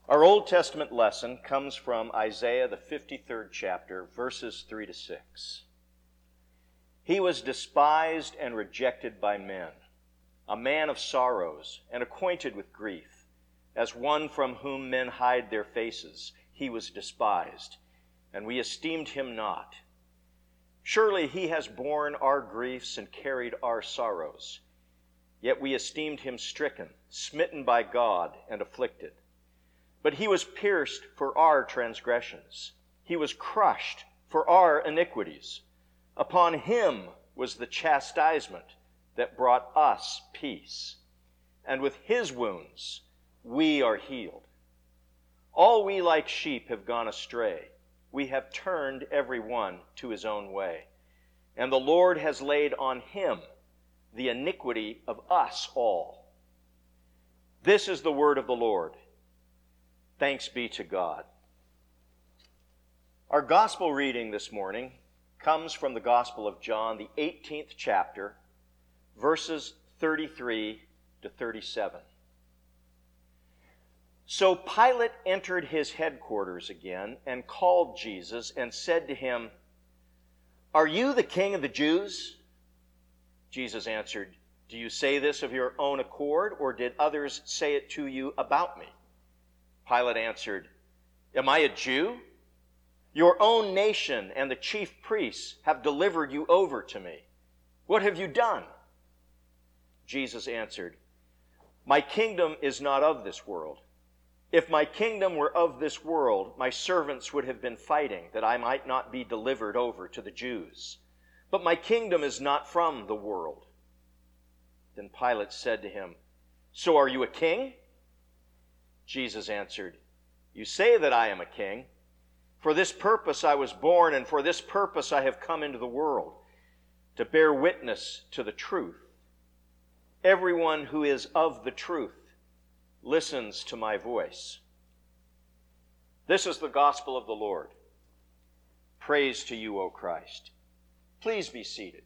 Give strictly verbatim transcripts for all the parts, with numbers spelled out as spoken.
Our Old Testament lesson comes from Isaiah, the fifty-third chapter, verses three to six. He was despised and rejected by men, a man of sorrows and acquainted with grief. As one from whom men hide their faces, he was despised, and we esteemed him not. Surely he has borne our griefs and carried our sorrows. Yet we esteemed him stricken, smitten by God, and afflicted. But he was pierced for our transgressions. He was crushed for our iniquities. Upon him was the chastisement that brought us peace. And with his wounds we are healed. All we like sheep have gone astray. We have turned every one to his own way. And the Lord has laid on him the iniquity of us all. This is the word of the Lord. Thanks be to God. Our gospel reading this morning comes from the Gospel of John, the eighteenth chapter, verses thirty-three to thirty-seven. So Pilate entered his headquarters again and called Jesus and said to him, "Are you the king of the Jews?" Jesus answered, "Do you say this of your own accord, or did others say it to you about me?" Pilate answered, "Am I a Jew? Your own nation and the chief priests have delivered you over to me. What have you done?" Jesus answered, "My kingdom is not of this world. If my kingdom were of this world, my servants would have been fighting that I might not be delivered over to the Jews. But my kingdom is not from the world." Then Pilate said to him, "So are you a king?" Jesus answered, "You say that I am a king. For this purpose I was born, and for this purpose I have come into the world, to bear witness to the truth. Everyone who is of the truth listens to my voice." This is the gospel of the Lord. Praise to you, O Christ. Please be seated.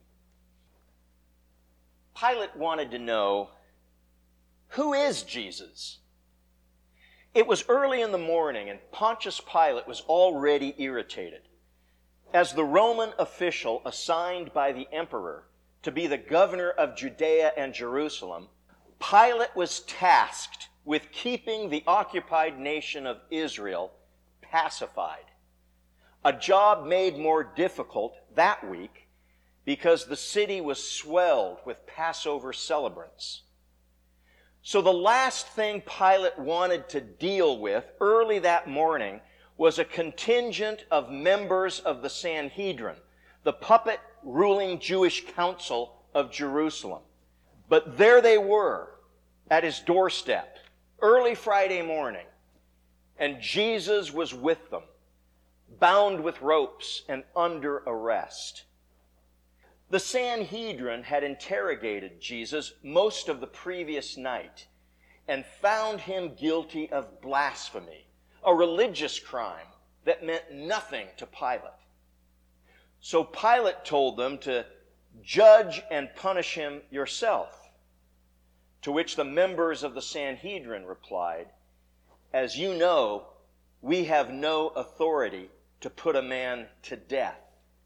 Pilate wanted to know, who is Jesus? It was early in the morning, and Pontius Pilate was already irritated. As the Roman official assigned by the emperor to be the governor of Judea and Jerusalem, Pilate was tasked with keeping the occupied nation of Israel pacified, a job made more difficult that week because the city was swelled with Passover celebrants. So the last thing Pilate wanted to deal with early that morning was a contingent of members of the Sanhedrin, the puppet ruling Jewish council of Jerusalem. But there they were at his doorstep, early Friday morning, and Jesus was with them, bound with ropes and under arrest. The Sanhedrin had interrogated Jesus most of the previous night and found him guilty of blasphemy, a religious crime that meant nothing to Pilate. So Pilate told them to judge and punish him yourself. To which the members of the Sanhedrin replied, "As you know, we have no authority to put a man to death."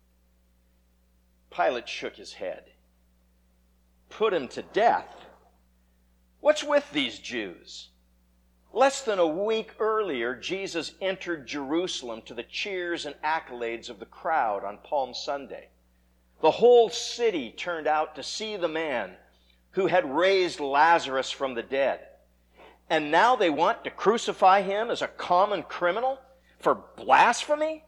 Pilate shook his head. "Put him to death? What's with these Jews? Less than a week earlier, Jesus entered Jerusalem to the cheers and accolades of the crowd on Palm Sunday. The whole city turned out to see the man who had raised Lazarus from the dead. And now they want to crucify him as a common criminal for blasphemy?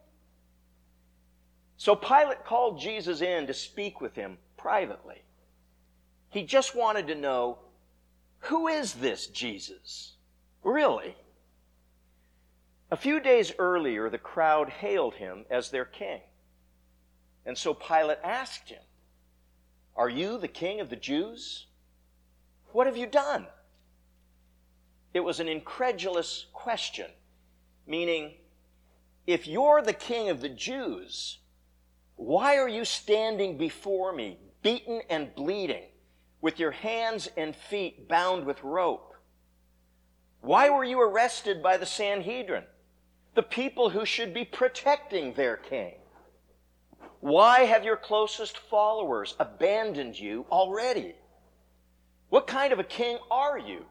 So Pilate called Jesus in to speak with him privately. He just wanted to know, who is this Jesus? Really? A few days earlier, the crowd hailed him as their king. And so Pilate asked him, "Are you the king of the Jews? What have you done?" It was an incredulous question, meaning, if you're the king of the Jews, why are you standing before me, beaten and bleeding, with your hands and feet bound with rope? Why were you arrested by the Sanhedrin, the people who should be protecting their king? Why have your closest followers abandoned you already? What kind of a king are you?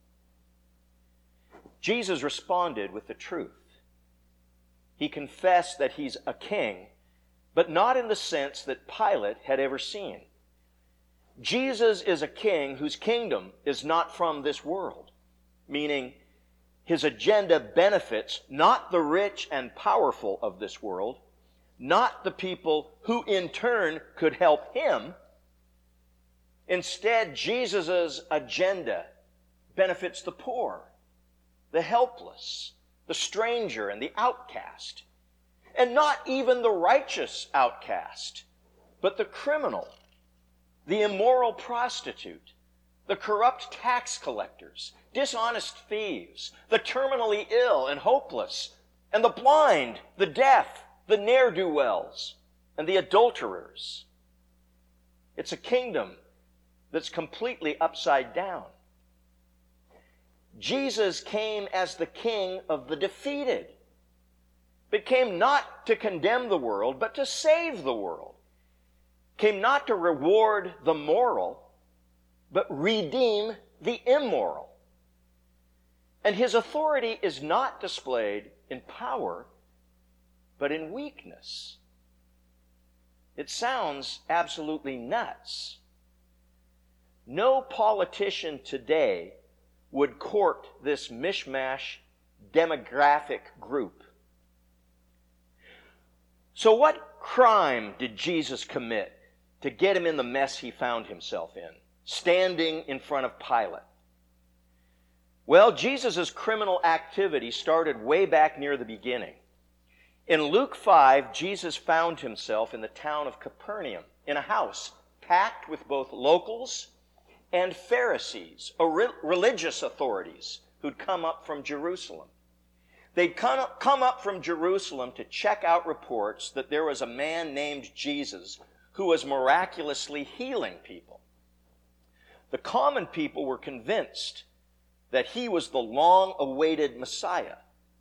Jesus responded with the truth. He confessed that he's a king, but not in the sense that Pilate had ever seen. Jesus is a king whose kingdom is not from this world, meaning his agenda benefits not the rich and powerful of this world, not the people who in turn could help him. Instead, Jesus' agenda benefits the poor, the helpless, the stranger, and the outcast. And not even the righteous outcast, but the criminal, the immoral prostitute, the corrupt tax collectors, dishonest thieves, the terminally ill and hopeless, and the blind, the deaf, the ne'er-do-wells, and the adulterers. It's a kingdom that's completely upside down. Jesus came as the king of the defeated, but came not to condemn the world, but to save the world. Came not to reward the moral, but redeem the immoral. And his authority is not displayed in power, but in weakness. It sounds absolutely nuts. No politician today would court this mishmash demographic group. So what crime did Jesus commit to get him in the mess he found himself in, standing in front of Pilate? Well, Jesus' criminal activity started way back near the beginning. In Luke five, Jesus found himself in the town of Capernaum, in a house packed with both locals and Pharisees, or re- religious authorities who'd come up from Jerusalem. They'd come up, come up from Jerusalem to check out reports that there was a man named Jesus who was miraculously healing people. The common people were convinced that he was the long-awaited Messiah.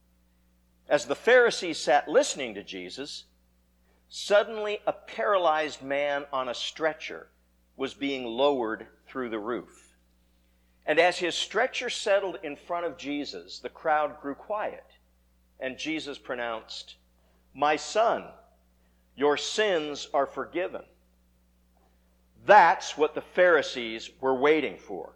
As the Pharisees sat listening to Jesus, suddenly a paralyzed man on a stretcher was being lowered through the roof. And as his stretcher settled in front of Jesus, the crowd grew quiet, and Jesus pronounced, "My son, your sins are forgiven." That's what the Pharisees were waiting for.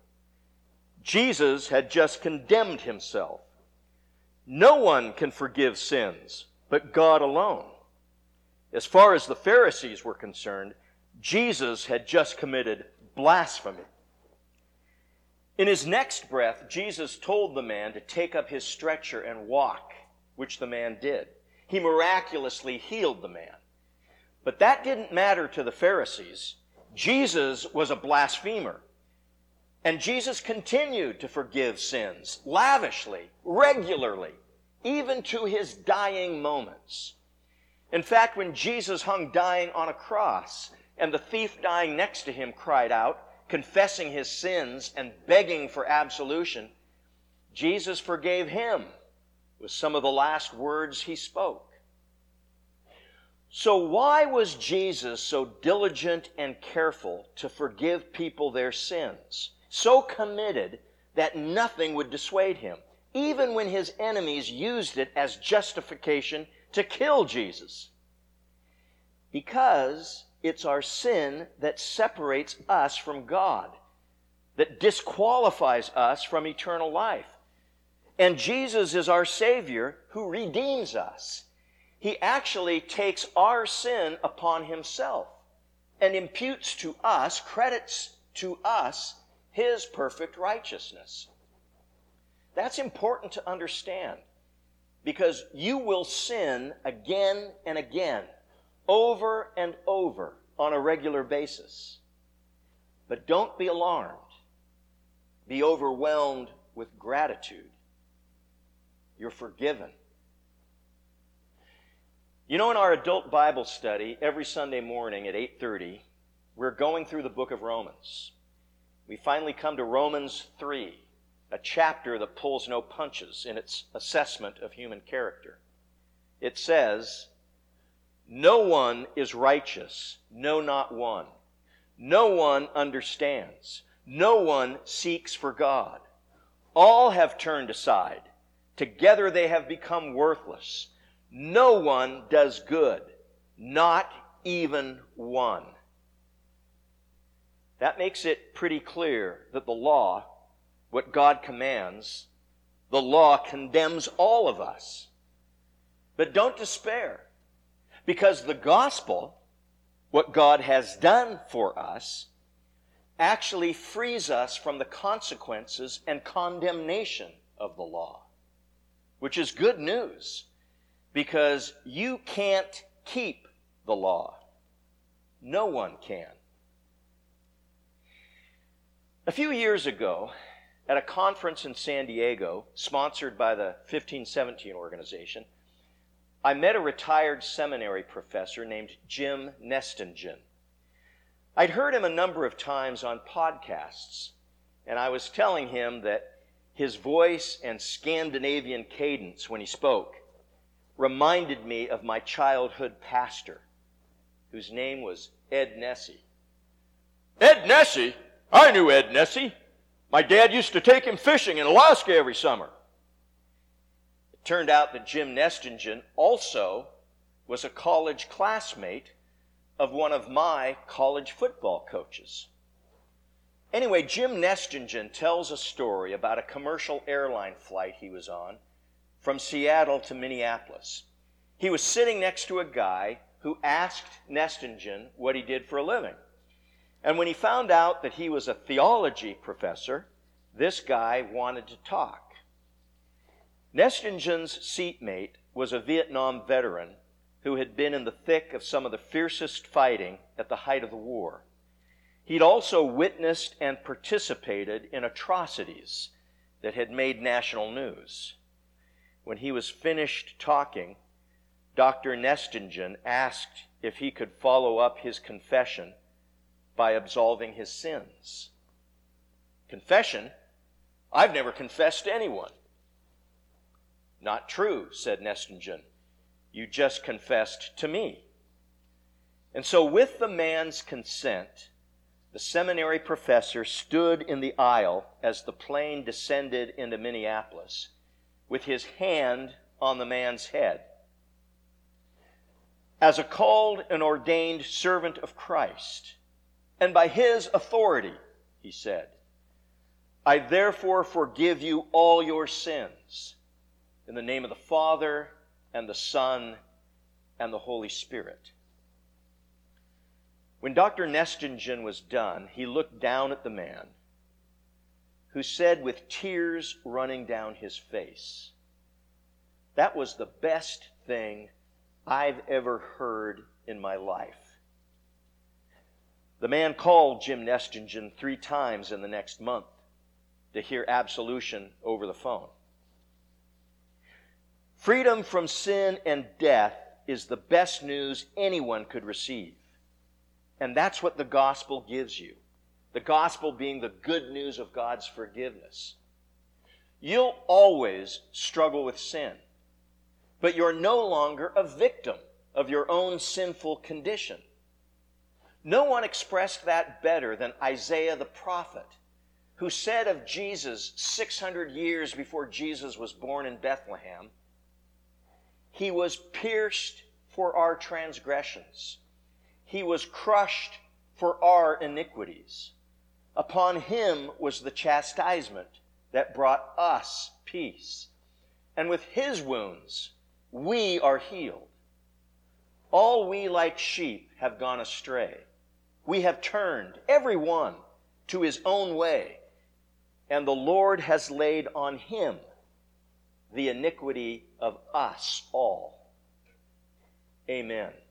Jesus had just condemned himself. No one can forgive sins but God alone. As far as the Pharisees were concerned, Jesus had just committed blasphemy. In his next breath, Jesus told the man to take up his stretcher and walk, which the man did. He miraculously healed the man. But that didn't matter to the Pharisees. Jesus was a blasphemer. And Jesus continued to forgive sins lavishly, regularly, even to his dying moments. In fact, when Jesus hung dying on a cross, and the thief dying next to him cried out, confessing his sins and begging for absolution, Jesus forgave him with some of the last words he spoke. So why was Jesus so diligent and careful to forgive people their sins? So committed that nothing would dissuade him, even when his enemies used it as justification to kill Jesus? Because it's our sin that separates us from God, that disqualifies us from eternal life. And Jesus is our Savior who redeems us. He actually takes our sin upon himself and imputes to us, credits to us, his perfect righteousness. That's important to understand, because you will sin again and again, over and over on a regular basis. But don't be alarmed. Be overwhelmed with gratitude. You're forgiven. You know, in our adult Bible study, every Sunday morning at eight thirty, we're going through the book of Romans. We finally come to Romans three. a chapter that pulls no punches in its assessment of human character. It says, "No one is righteous, no, not one. No one understands. No one seeks for God. All have turned aside. Together they have become worthless. No one does good, not even one." That makes it pretty clear that the law, what God commands, the law condemns all of us. But don't despair, because the gospel, what God has done for us, actually frees us from the consequences and condemnation of the law, which is good news, because you can't keep the law. No one can. A few years ago, at a conference in San Diego, sponsored by the fifteen seventeen organization, I met a retired seminary professor named Jim Nestingen. I'd heard him a number of times on podcasts, and I was telling him that his voice and Scandinavian cadence when he spoke reminded me of my childhood pastor, whose name was Ed Nessy. "Ed Nessy? I knew Ed Nessy. My dad used to take him fishing in Alaska every summer." It turned out that Jim Nestingen also was a college classmate of one of my college football coaches. Anyway, Jim Nestingen tells a story about a commercial airline flight he was on from Seattle to Minneapolis. He was sitting next to a guy who asked Nestingen what he did for a living. And when he found out that he was a theology professor, this guy wanted to talk. Nestingen's seatmate was a Vietnam veteran who had been in the thick of some of the fiercest fighting at the height of the war. He'd also witnessed and participated in atrocities that had made national news. When he was finished talking, Doctor Nestingen asked if he could follow up his confession by absolving his sins. "Confession? I've never confessed to anyone." "Not true," said Nestingen. "You just confessed to me." And so with the man's consent, the seminary professor stood in the aisle as the plane descended into Minneapolis with his hand on the man's head. "As a called and ordained servant of Christ, and by his authority," he said, "I therefore forgive you all your sins in the name of the Father and the Son and the Holy Spirit." When Doctor Nestingen was done, he looked down at the man, who said with tears running down his face, "That was the best thing I've ever heard in my life." The man called Jim Nestingen three times in the next month to hear absolution over the phone. Freedom from sin and death is the best news anyone could receive. And that's what the gospel gives you. The gospel being the good news of God's forgiveness. You'll always struggle with sin, but you're no longer a victim of your own sinful condition. No one expressed that better than Isaiah the prophet, who said of Jesus six hundred years before Jesus was born in Bethlehem, "He was pierced for our transgressions. He was crushed for our iniquities. Upon him was the chastisement that brought us peace. And with his wounds we are healed. All we like sheep have gone astray. We have turned, every one, to his own way, and the Lord has laid on him the iniquity of us all." Amen.